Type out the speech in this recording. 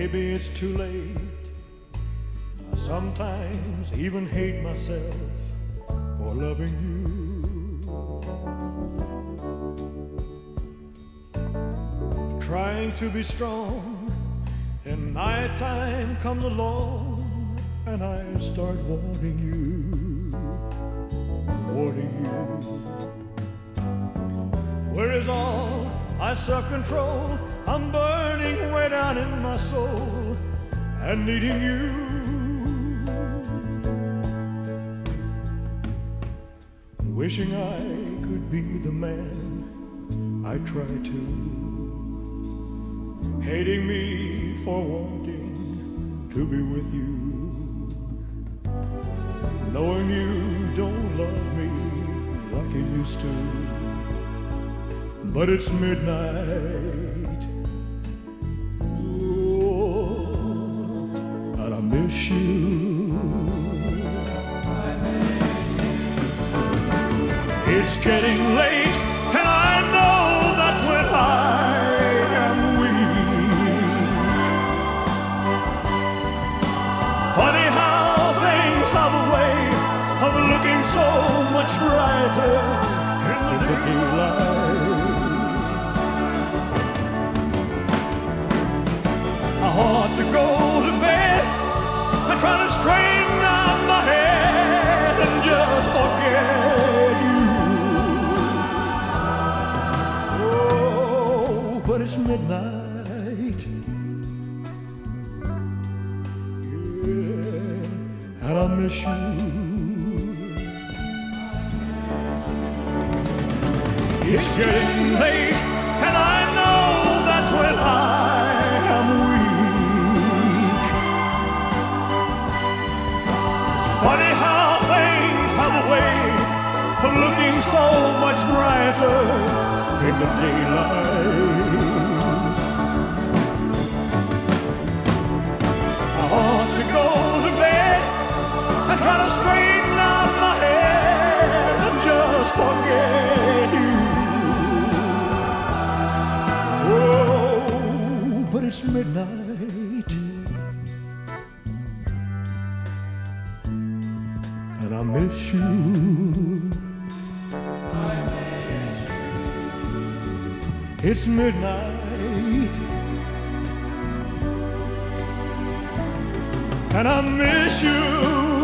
Maybe it's too late. I sometimes even hate myself for loving you. Trying to be strong, and nighttime comes along, and I start wanting you, wanting you. Where is all my self-control? I'm burning way down in my soul and needing you. Wishing I could be the man I try to, hating me for wanting to be with you, knowing you don't love me like you used to. But it's midnight, oh, and I miss you. It's getting late, and I know that's when I am weak. Funny how things have a way of looking so much brighter in the daylight. I ought to go to bed and try to straighten out my head and just forget you. Oh, but it's midnight, yeah, and I miss you. It's getting late, and I know that's when I am weak. Funny how things have a way of looking so much brighter in the daylight. I ought to go to bed and try to straighten out my head and just forget you. Oh, but it's midnight, and I miss you. It's midnight, and I miss you.